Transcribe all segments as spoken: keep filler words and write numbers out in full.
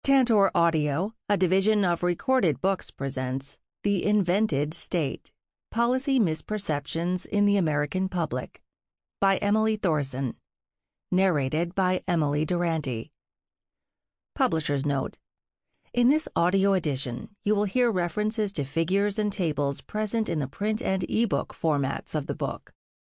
Tantor Audio, a division of Recorded Books, presents The Invented State: Policy Misperceptions in the American Public by Emily Thorson. Narrated by Emily Durante. Publisher's note: in this audio edition, you will hear references to figures and tables present in the print and ebook formats of the book.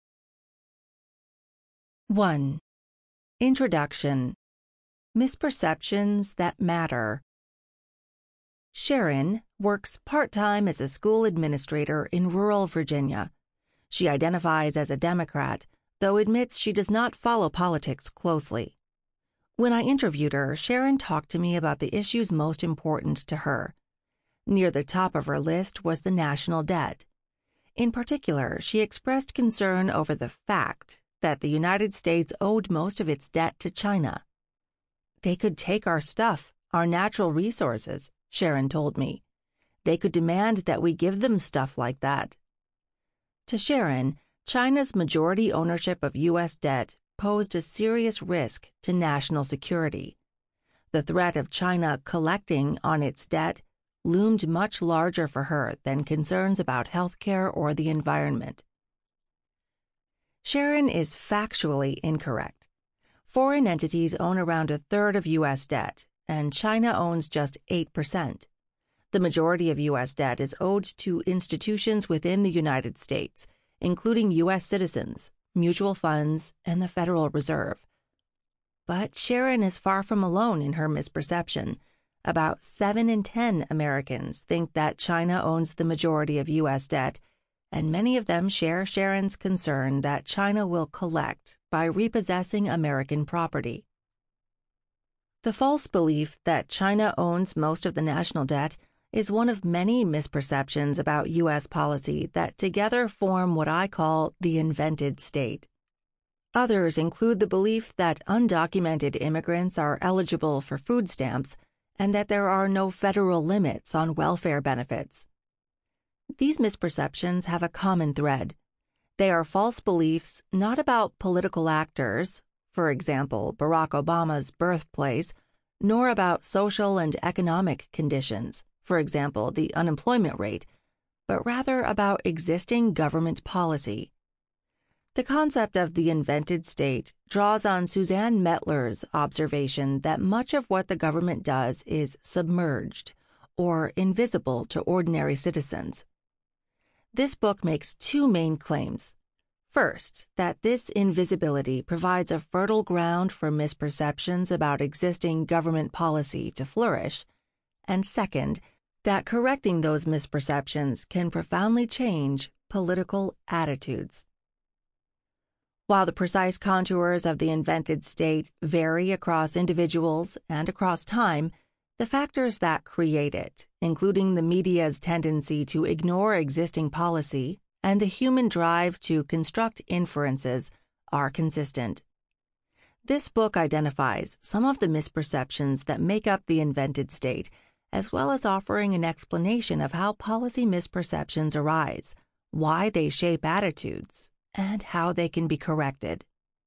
one. Introduction. Misperceptions that matter. Sharon works part-time as a school administrator in rural Virginia. She identifies as a Democrat, though admits she does not follow politics closely. When I interviewed her, Sharon talked to me about the issues most important to her. Near the top of her list was the national debt. In particular, she expressed concern over the fact that the United States owed most of its debt to China. They could take our stuff, our natural resources, Sharon told me. They could demand that we give them stuff like that. To Sharon, China's majority ownership of U S debt posed a serious risk to national security. The threat of China collecting on its debt loomed much larger for her than concerns about health care or the environment. Sharon is factually incorrect. Foreign entities own around a third of U S debt, and China owns just eight percent. The majority of U S debt is owed to institutions within the United States, including U S citizens, mutual funds, and the Federal Reserve. But Sharon is far from alone in her misperception. About seven in ten Americans think that China owns the majority of U S debt, and many of them share Sharon's concern that China will collect by repossessing American property. The false belief that China owns most of the national debt is one of many misperceptions about U S policy that together form what I call the invented state. Others include the belief that undocumented immigrants are eligible for food stamps and that there are no federal limits on welfare benefits. These misperceptions have a common thread. They are false beliefs not about political actors, for example, Barack Obama's birthplace, nor about social and economic conditions, for example, the unemployment rate, but rather about existing government policy. The concept of the invented state draws on Suzanne Mettler's observation that much of what the government does is submerged or invisible to ordinary citizens. This book makes two main claims. First, that this invisibility provides a fertile ground for misperceptions about existing government policy to flourish, and second, that correcting those misperceptions can profoundly change political attitudes. While the precise contours of the invented state vary across individuals and across time, the factors that create it, including the media's tendency to ignore existing policy and the human drive to construct inferences, are consistent. This book identifies some of the misperceptions that make up the invented state, as well as offering an explanation of how policy misperceptions arise, why they shape attitudes, and how they can be corrected.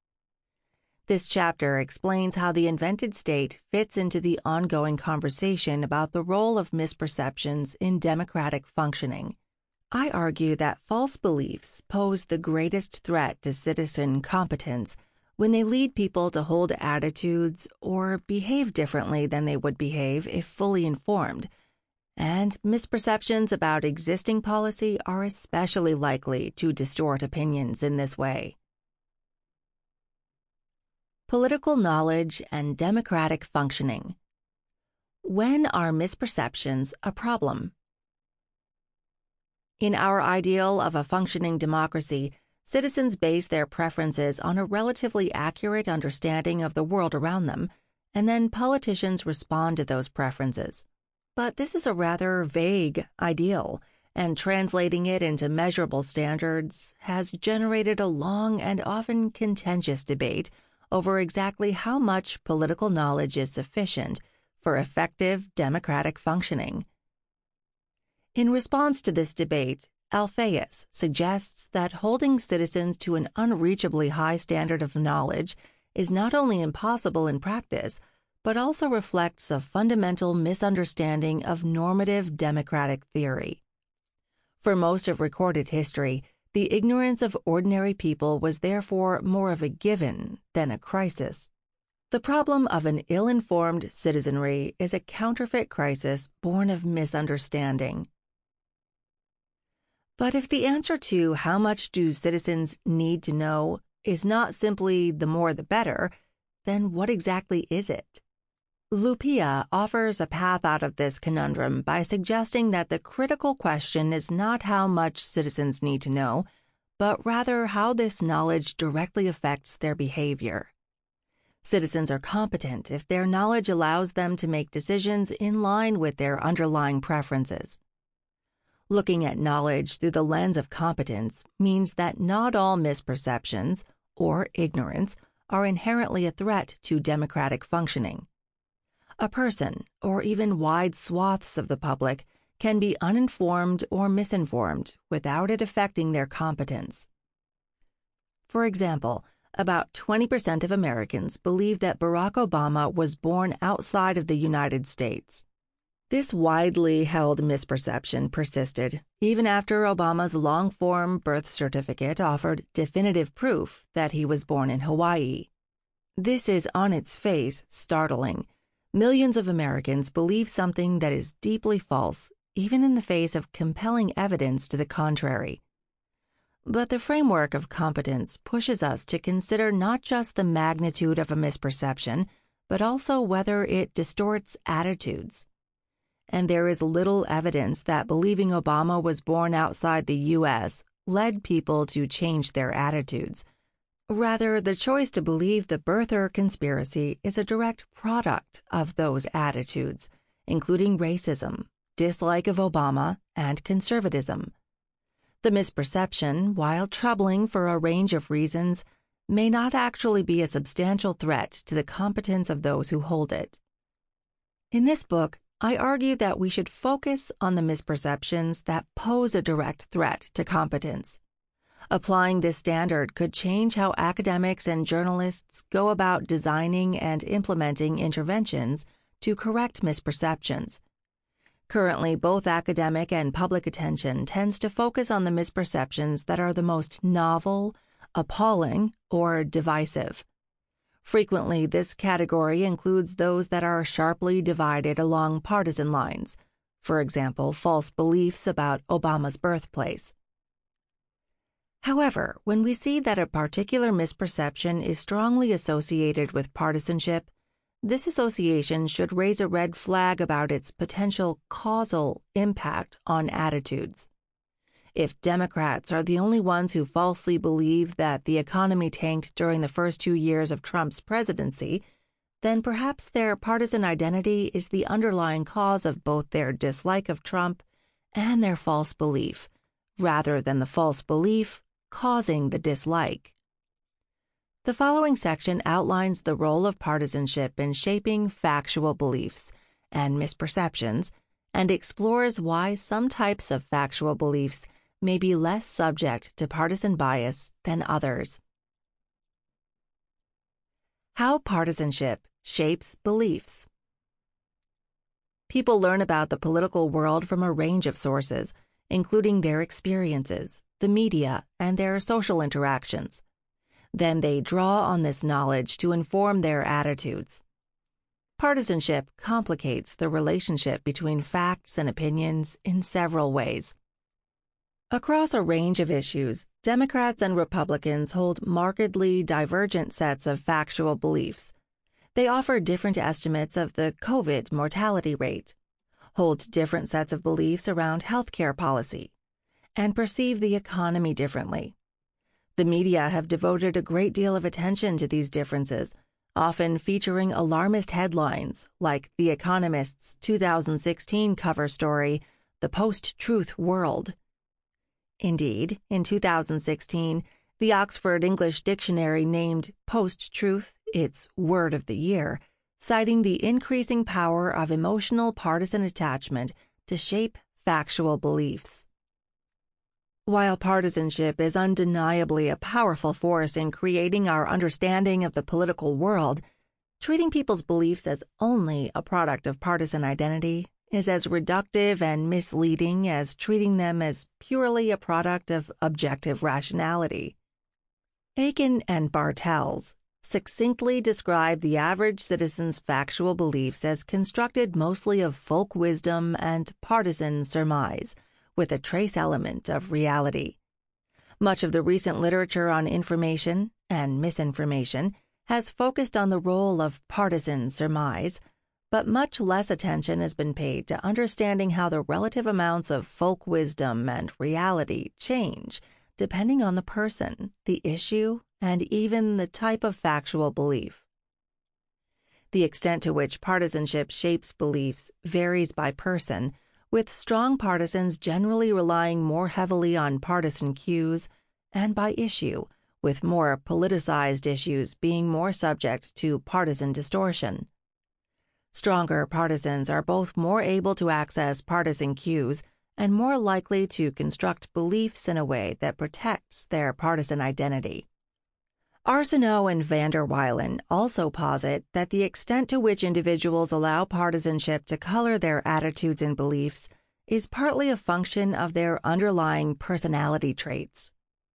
This chapter explains how the invented state fits into the ongoing conversation about the role of misperceptions in democratic functioning. I argue that false beliefs pose the greatest threat to citizen competence when they lead people to hold attitudes or behave differently than they would behave if fully informed, and misperceptions about existing policy are especially likely to distort opinions in this way. Political knowledge and democratic functioning. When are misperceptions a problem? In our ideal of a functioning democracy, citizens base their preferences on a relatively accurate understanding of the world around them, and then politicians respond to those preferences. But this is a rather vague ideal, and translating it into measurable standards has generated a long and often contentious debate over exactly how much political knowledge is sufficient for effective democratic functioning. In response to this debate, Alphaeus suggests that holding citizens to an unreachably high standard of knowledge is not only impossible in practice, but also reflects a fundamental misunderstanding of normative democratic theory. For most of recorded history, the ignorance of ordinary people was therefore more of a given than a crisis. The problem of an ill-informed citizenry is a counterfeit crisis born of misunderstanding. But if the answer to how much do citizens need to know is not simply the more the better, then what exactly is it? Lupia offers a path out of this conundrum by suggesting that the critical question is not how much citizens need to know, but rather how this knowledge directly affects their behavior. Citizens are competent if their knowledge allows them to make decisions in line with their underlying preferences. Looking at knowledge through the lens of competence means that not all misperceptions, or ignorance, are inherently a threat to democratic functioning. A person, or even wide swaths of the public, can be uninformed or misinformed without it affecting their competence. For example, about twenty percent of Americans believe that Barack Obama was born outside of the United States. This widely held misperception persisted even after Obama's long-form birth certificate offered definitive proof that he was born in Hawaii. This is on its face startling. Millions of Americans believe something that is deeply false, even in the face of compelling evidence to the contrary. But the framework of competence pushes us to consider not just the magnitude of a misperception, but also whether it distorts attitudes. And there is little evidence that believing Obama was born outside the U S led people to change their attitudes. Rather, the choice to believe the birther conspiracy is a direct product of those attitudes, including racism, dislike of Obama, and conservatism. The misperception, while troubling for a range of reasons, may not actually be a substantial threat to the competence of those who hold it. In this book, I argue that we should focus on the misperceptions that pose a direct threat to competence. Applying this standard could change how academics and journalists go about designing and implementing interventions to correct misperceptions. Currently, both academic and public attention tends to focus on the misperceptions that are the most novel, appalling, or divisive. Frequently, this category includes those that are sharply divided along partisan lines, for example, false beliefs about Obama's birthplace. However, when we see that a particular misperception is strongly associated with partisanship, this association should raise a red flag about its potential causal impact on attitudes. If Democrats are the only ones who falsely believe that the economy tanked during the first two years of Trump's presidency, then perhaps their partisan identity is the underlying cause of both their dislike of Trump and their false belief, rather than the false belief causing the dislike. The following section outlines the role of partisanship in shaping factual beliefs and misperceptions, and explores why some types of factual beliefs may be less subject to partisan bias than others. How partisanship shapes beliefs. People learn about the political world from a range of sources, including their experiences, the media, and their social interactions. Then they draw on this knowledge to inform their attitudes. Partisanship complicates the relationship between facts and opinions in several ways. Across a range of issues, Democrats and Republicans hold markedly divergent sets of factual beliefs. They offer different estimates of the COVID mortality rate, hold different sets of beliefs around healthcare policy, and perceive the economy differently. The media have devoted a great deal of attention to these differences, often featuring alarmist headlines like The Economist's two thousand sixteen cover story, The Post-Truth World. Indeed, in two thousand sixteen, the Oxford English Dictionary named post-truth its word of the year, citing the increasing power of emotional partisan attachment to shape factual beliefs. While partisanship is undeniably a powerful force in creating our understanding of the political world, Treating people's beliefs as only a product of partisan identity is as reductive and misleading as treating them as purely a product of objective rationality. Aiken and Bartels succinctly describe the average citizen's factual beliefs as constructed mostly of folk wisdom and partisan surmise, with a trace element of reality. Much of the recent literature on information and misinformation has focused on the role of partisan surmise, but much less attention has been paid to understanding how the relative amounts of folk wisdom and reality change depending on the person, the issue, and even the type of factual belief. The extent to which partisanship shapes beliefs varies by person, with strong partisans generally relying more heavily on partisan cues, and by issue, with more politicized issues being more subject to partisan distortion. Stronger partisans are both more able to access partisan cues and more likely to construct beliefs in a way that protects their partisan identity. Arsenault and van der Weilen also posit that the extent to which individuals allow partisanship to color their attitudes and beliefs is partly a function of their underlying personality traits.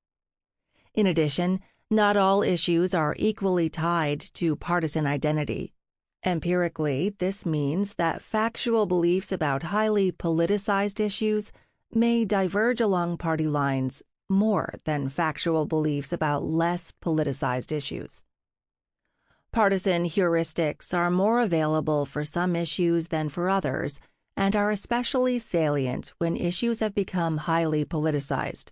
In addition, not all issues are equally tied to partisan identity. Empirically, this means that factual beliefs about highly politicized issues may diverge along party lines more than factual beliefs about less politicized issues. Partisan heuristics are more available for some issues than for others, and are especially salient when issues have become highly politicized.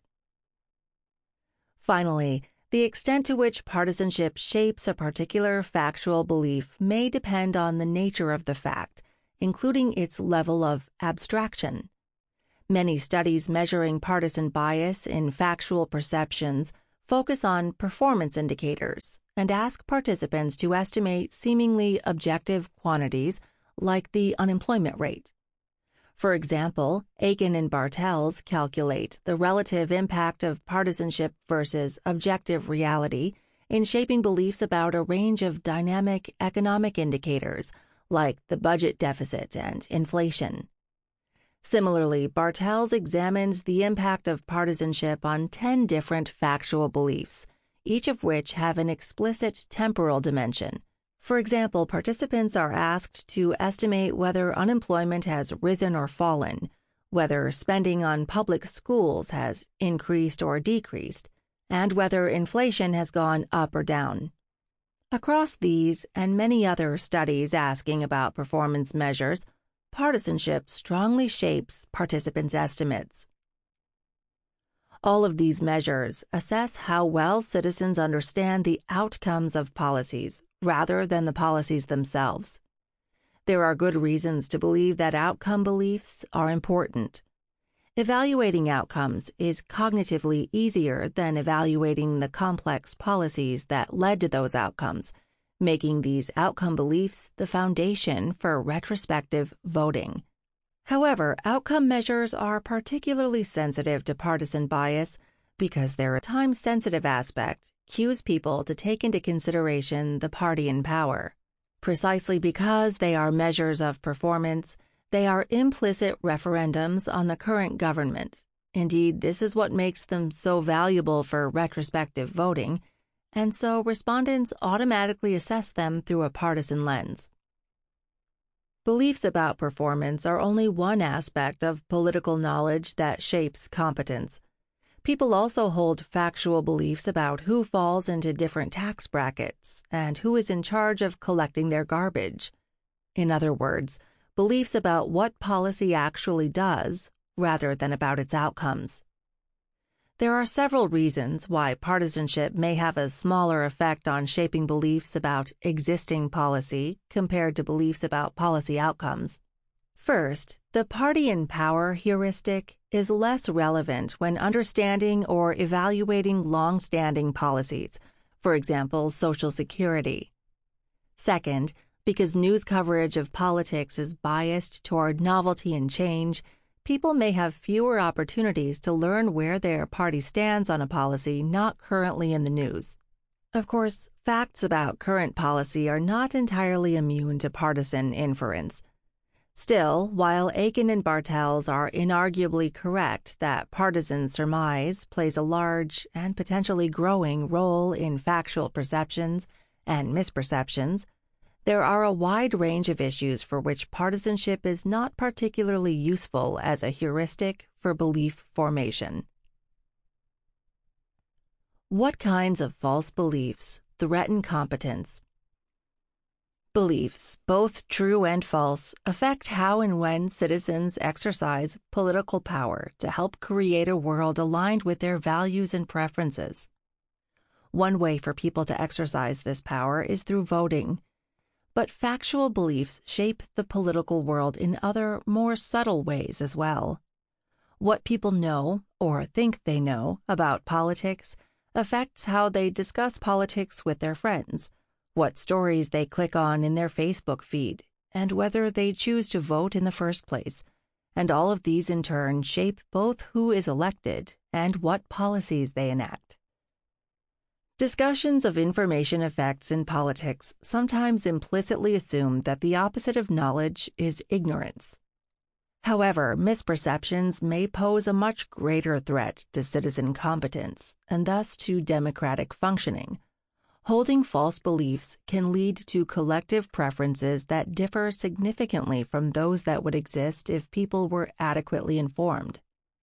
Finally, the extent to which partisanship shapes a particular factual belief may depend on the nature of the fact, including its level of abstraction. Many studies measuring partisan bias in factual perceptions focus on performance indicators and ask participants to estimate seemingly objective quantities like the unemployment rate. For example, Aiken and Bartels calculate the relative impact of partisanship versus objective reality in shaping beliefs about a range of dynamic economic indicators like the budget deficit and inflation. Similarly, Bartels examines the impact of partisanship on ten different factual beliefs, each of which have an explicit temporal dimension. For example, participants are asked to estimate whether unemployment has risen or fallen, whether spending on public schools has increased or decreased, and whether inflation has gone up or down. Across these and many other studies asking about performance measures, partisanship strongly shapes participants' estimates. All of these measures assess how well citizens understand the outcomes of policies rather than the policies themselves. There are good reasons to believe that outcome beliefs are important. Evaluating outcomes is cognitively easier than evaluating the complex policies that led to those outcomes, making these outcome beliefs the foundation for retrospective voting. However, outcome measures are particularly sensitive to partisan bias because their time-sensitive aspect cues people to take into consideration the party in power. Precisely because they are measures of performance, they are implicit referendums on the current government. Indeed, this is what makes them so valuable for retrospective voting, and so respondents automatically assess them through a partisan lens. Beliefs about performance are only one aspect of political knowledge that shapes competence. People also hold factual beliefs about who falls into different tax brackets and who is in charge of collecting their garbage. In other words, beliefs about what policy actually does rather than about its outcomes. There are several reasons why partisanship may have a smaller effect on shaping beliefs about existing policy compared to beliefs about policy outcomes. First, the party in power heuristic is less relevant when understanding or evaluating long-standing policies, for example, Social Security. Second, because news coverage of politics is biased toward novelty and change, people may have fewer opportunities to learn where their party stands on a policy not currently in the news. Of course, facts about current policy are not entirely immune to partisan inference. Still, while Aiken and Bartels are inarguably correct that partisan surmise plays a large and potentially growing role in factual perceptions and misperceptions, there are a wide range of issues for which partisanship is not particularly useful as a heuristic for belief formation. What kinds of false beliefs threaten competence? Beliefs, both true and false, affect how and when citizens exercise political power to help create a world aligned with their values and preferences. One way for people to exercise this power is through voting. But factual beliefs shape the political world in other, more subtle ways as well. What people know, or think they know, about politics affects how they discuss politics with their friends, what stories they click on in their Facebook feed, and whether they choose to vote in the first place. And all of these in turn shape both who is elected and what policies they enact. Discussions of information effects in politics sometimes implicitly assume that the opposite of knowledge is ignorance. However, misperceptions may pose a much greater threat to citizen competence and thus to democratic functioning. Holding false beliefs can lead to collective preferences that differ significantly from those that would exist if people were adequately informed.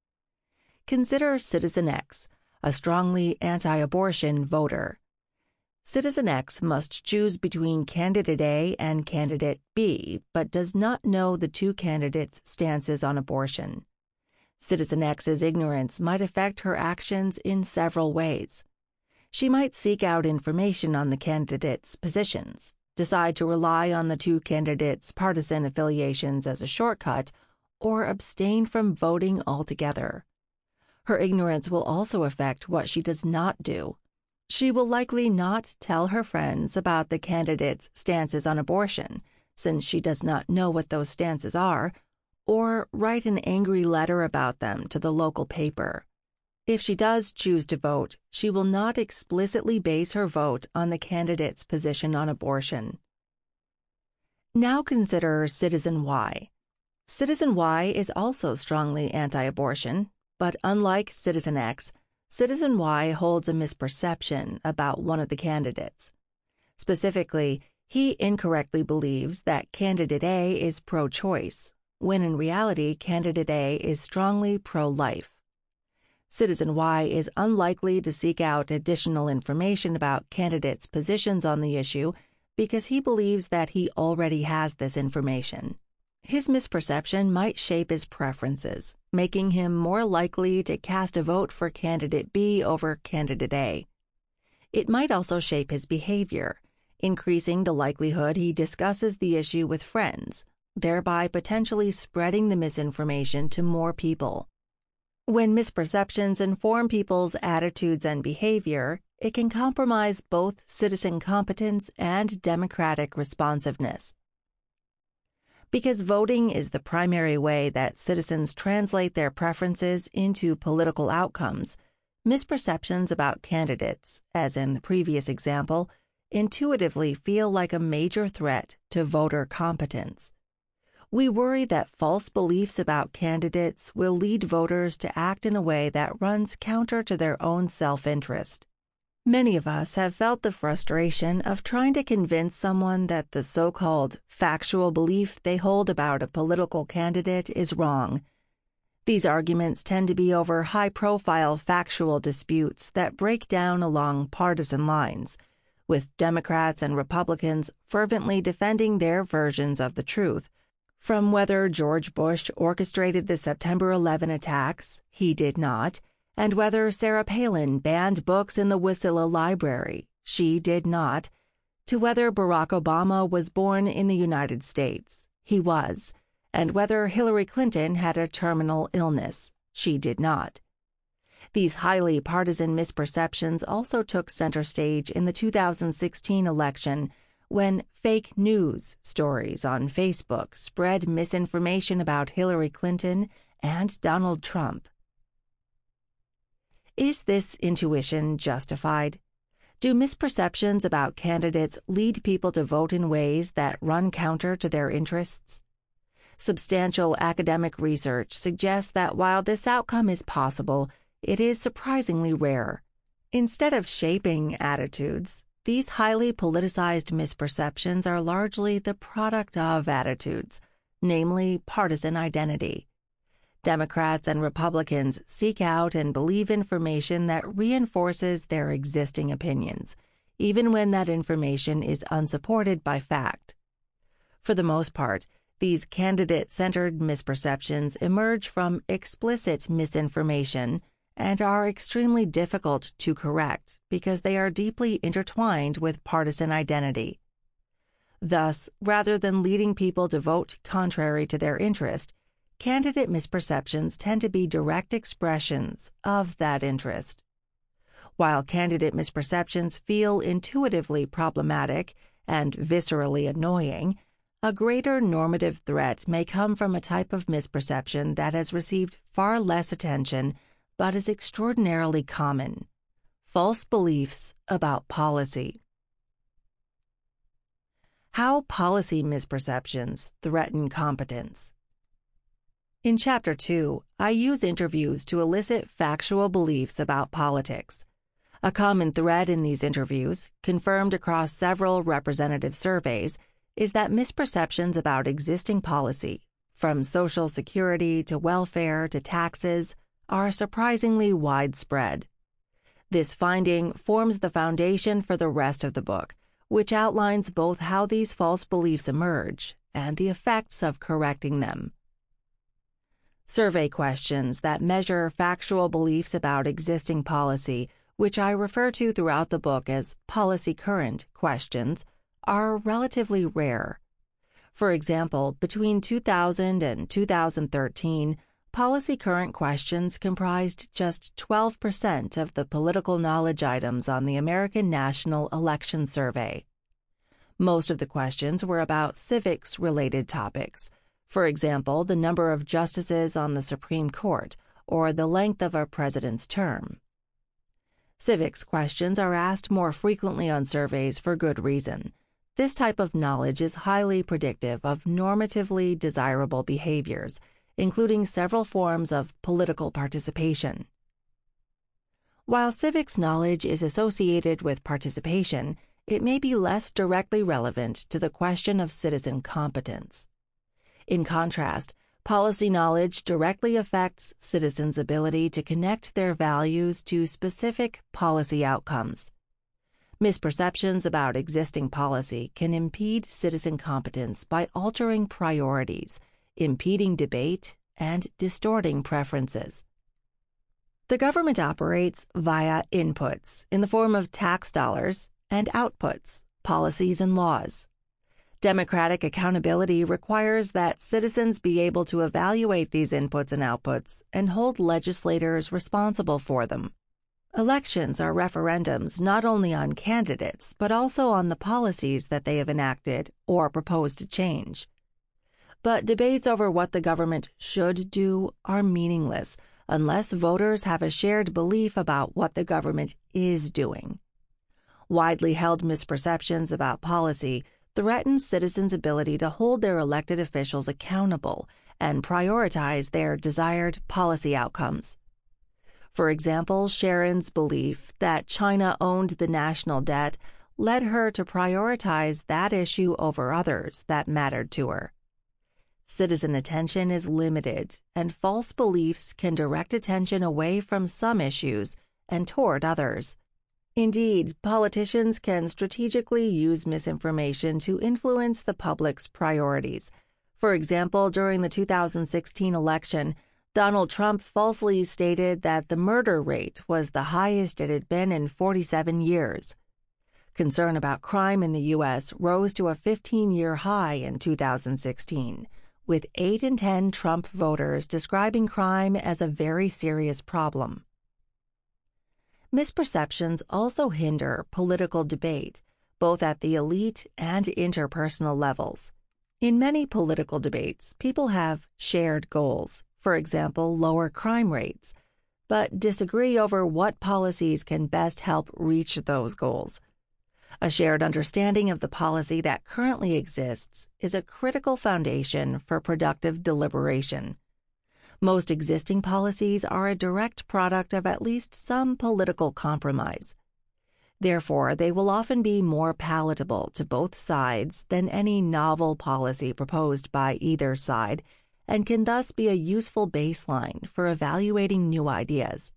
Consider Citizen X, a strongly anti-abortion voter. Citizen X must choose between candidate A and candidate B, but does not know the two candidates' stances on abortion. Citizen X's ignorance might affect her actions in several ways. She might seek out information on the candidates' positions, decide to rely on the two candidates' partisan affiliations as a shortcut, or abstain from voting altogether. Her ignorance will also affect what she does not do. She will likely not tell her friends about the candidates' stances on abortion, since she does not know what those stances are, or write an angry letter about them to the local paper. If she does choose to vote, she will not explicitly base her vote on the candidate's position on abortion. Now consider Citizen Y. Citizen Y is also strongly anti-abortion, but unlike Citizen X, Citizen Y holds a misperception about one of the candidates. Specifically, he incorrectly believes that candidate A is pro-choice, when in reality candidate A is strongly pro-life. Citizen Y is unlikely to seek out additional information about candidates' positions on the issue because he believes that he already has this information. His misperception might shape his preferences, making him more likely to cast a vote for candidate B over candidate A. It might also shape his behavior, increasing the likelihood he discusses the issue with friends, thereby potentially spreading the misinformation to more people. When misperceptions inform people's attitudes and behavior, it can compromise both citizen competence and democratic responsiveness. Because voting is the primary way that citizens translate their preferences into political outcomes, misperceptions about candidates, as in the previous example, intuitively feel like a major threat to voter competence. We worry that false beliefs about candidates will lead voters to act in a way that runs counter to their own self-interest. Many of us have felt the frustration of trying to convince someone that the so-called factual belief they hold about a political candidate is wrong. These arguments tend to be over high-profile factual disputes that break down along partisan lines, with Democrats and Republicans fervently defending their versions of the truth. From whether George Bush orchestrated the September eleventh attacks, he did not, and whether Sarah Palin banned books in the Wasilla Library, she did not, to whether Barack Obama was born in the United States, he was, and whether Hillary Clinton had a terminal illness, she did not. These highly partisan misperceptions also took center stage in the two thousand sixteen election, when fake news stories on Facebook spread misinformation about Hillary Clinton and Donald Trump. Is this intuition justified? Do misperceptions about candidates lead people to vote in ways that run counter to their interests? Substantial academic research suggests that while this outcome is possible, it is surprisingly rare. Instead of shaping attitudes, these highly politicized misperceptions are largely the product of attitudes, namely partisan identity. Democrats and Republicans seek out and believe information that reinforces their existing opinions, even when that information is unsupported by fact. For the most part, these candidate-centered misperceptions emerge from explicit misinformation and are extremely difficult to correct because they are deeply intertwined with partisan identity. Thus, rather than leading people to vote contrary to their interest, candidate misperceptions tend to be direct expressions of that interest. While candidate misperceptions feel intuitively problematic and viscerally annoying, a greater normative threat may come from a type of misperception that has received far less attention but is extraordinarily common: false beliefs about policy. How policy misperceptions threaten competence. In Chapter two, I use interviews to elicit factual beliefs about politics. A common thread in these interviews, confirmed across several representative surveys, is that misperceptions about existing policy, from Social Security to welfare to taxes, are surprisingly widespread. This finding forms the foundation for the rest of the book, which outlines both how these false beliefs emerge and the effects of correcting them. Survey questions that measure factual beliefs about existing policy, which I refer to throughout the book as policy current questions, are relatively rare. For example, between two thousand and two thousand thirteen, policy current questions comprised just twelve percent of the political knowledge items on the American National Election Survey. Most of the questions were about civics-related topics, for example, the number of justices on the Supreme Court or the length of a president's term. Civics questions are asked more frequently on surveys for good reason. This type of knowledge is highly predictive of normatively desirable behaviors, including several forms of political participation. While civics knowledge is associated with participation, it may be less directly relevant to the question of citizen competence. In contrast, policy knowledge directly affects citizens' ability to connect their values to specific policy outcomes. Misperceptions about existing policy can impede citizen competence by altering priorities, impeding debate, and distorting preferences. The government operates via inputs in the form of tax dollars and outputs, policies and laws. Democratic accountability requires that citizens be able to evaluate these inputs and outputs and hold legislators responsible for them. Elections are referendums not only on candidates, but also on the policies that they have enacted or propose to change. But debates over what the government should do are meaningless unless voters have a shared belief about what the government is doing. Widely held misperceptions about policy threaten citizens' ability to hold their elected officials accountable and prioritize their desired policy outcomes. For example, Sharon's belief that China owned the national debt led her to prioritize that issue over others that mattered to her. Citizen attention is limited, and false beliefs can direct attention away from some issues and toward others. Indeed, politicians can strategically use misinformation to influence the public's priorities. For example, during the two thousand sixteen election, Donald Trump falsely stated that the murder rate was the highest it had been in forty-seven years. Concern about crime in the U S rose to a fifteen-year high in two thousand sixteen, with eight in ten Trump voters describing crime as a very serious problem. Misperceptions also hinder political debate, both at the elite and interpersonal levels. In many political debates, people have shared goals, for example, lower crime rates. but disagree over what policies can best help reach those goals. A shared understanding of the policy that currently exists is a critical foundation for productive deliberation. Most existing policies are a direct product of at least some political compromise. Therefore, they will often be more palatable to both sides than any novel policy proposed by either side, and can thus be a useful baseline for evaluating new ideas.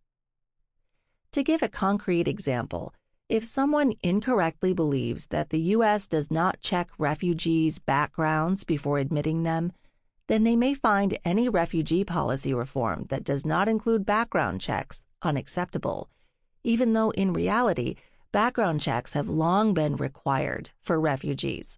To give a concrete example, if someone incorrectly believes that the U S does not check refugees' backgrounds before admitting them, then they may find any refugee policy reform that does not include background checks unacceptable, even though in reality, background checks have long been required for refugees.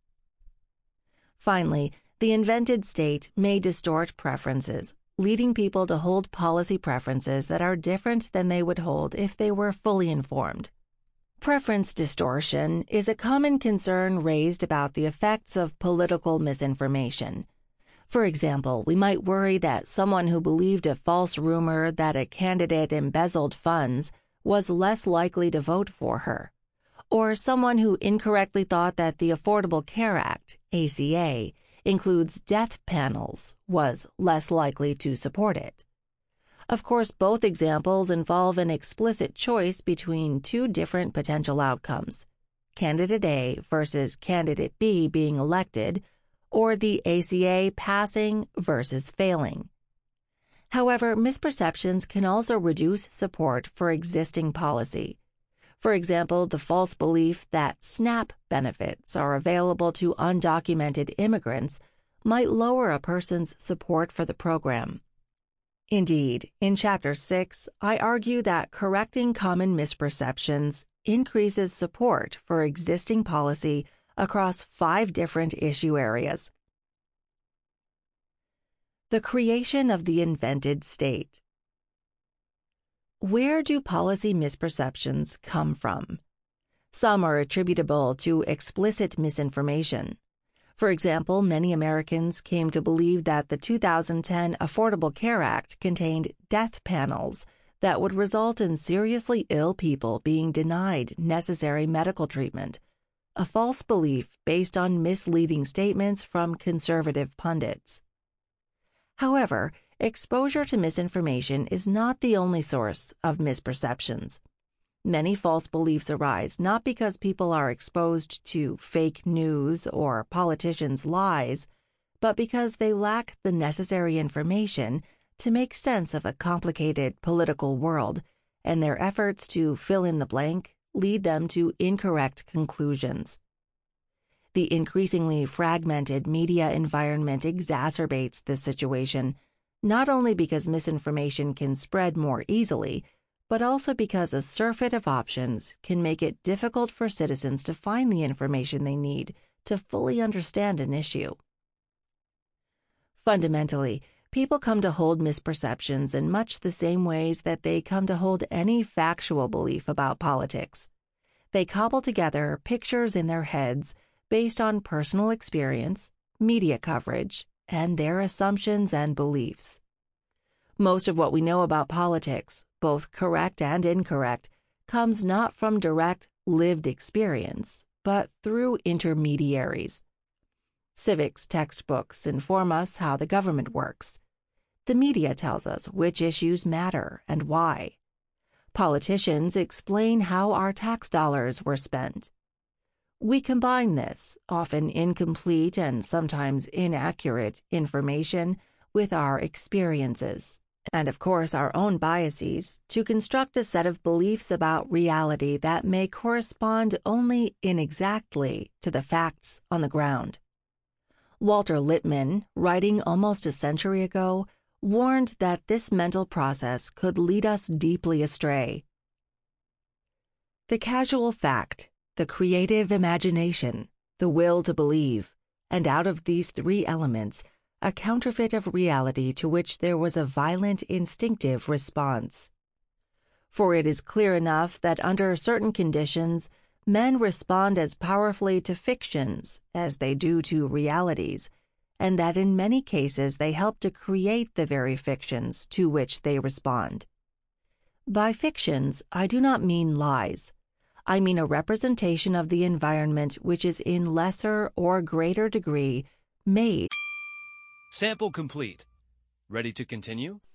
Finally, the invented state may distort preferences, leading people to hold policy preferences that are different than they would hold if they were fully informed. Preference distortion is a common concern raised about the effects of political misinformation. For example, we might worry that someone who believed a false rumor that a candidate embezzled funds was less likely to vote for her, or someone who incorrectly thought that the Affordable Care Act, A C A, includes death panels was less likely to support it. Of course, both examples involve an explicit choice between two different potential outcomes, Candidate A versus Candidate B being elected, or the A C A passing versus failing. However, misperceptions can also reduce support for existing policy. For example, the false belief that SNAP benefits are available to undocumented immigrants might lower a person's support for the program. Indeed, in Chapter six, I argue that correcting common misperceptions increases support for existing policy across five different issue areas. The creation of the invented state. Where do policy misperceptions come from? Some are attributable to explicit misinformation. For example, many Americans came to believe that the two thousand ten Affordable Care Act contained death panels that would result in seriously ill people being denied necessary medical treatment, a false belief based on misleading statements from conservative pundits. However, exposure to misinformation is not the only source of misperceptions. Many false beliefs arise not because people are exposed to fake news or politicians' lies, but because they lack the necessary information to make sense of a complicated political world, and their efforts to fill in the blank lead them to incorrect conclusions. The increasingly fragmented media environment exacerbates this situation, not only because misinformation can spread more easily, but also because a surfeit of options can make it difficult for citizens to find the information they need to fully understand an issue. Fundamentally, people come to hold misperceptions in much the same ways that they come to hold any factual belief about politics. They cobble together pictures in their heads based on personal experience, media coverage, and their assumptions and beliefs. Most of what we know about politics, both correct and incorrect, comes not from direct, lived experience, but through intermediaries. Civics textbooks inform us how the government works. The media tells us which issues matter and why. Politicians explain how our tax dollars were spent. We combine this, often incomplete and sometimes inaccurate, information with our experiences, and of course our own biases, to construct a set of beliefs about reality that may correspond only inexactly to the facts on the ground. Walter Lippmann, writing almost a century ago, warned that this mental process could lead us deeply astray. The casual fact, the creative imagination, the will to believe, and out of these three elements, a counterfeit of reality to which there was a violent instinctive response. For it is clear enough that under certain conditions, men respond as powerfully to fictions as they do to realities, and that in many cases they help to create the very fictions to which they respond. By fictions, I do not mean lies. I mean a representation of the environment which is in lesser or greater degree made. Sample complete. Ready to continue?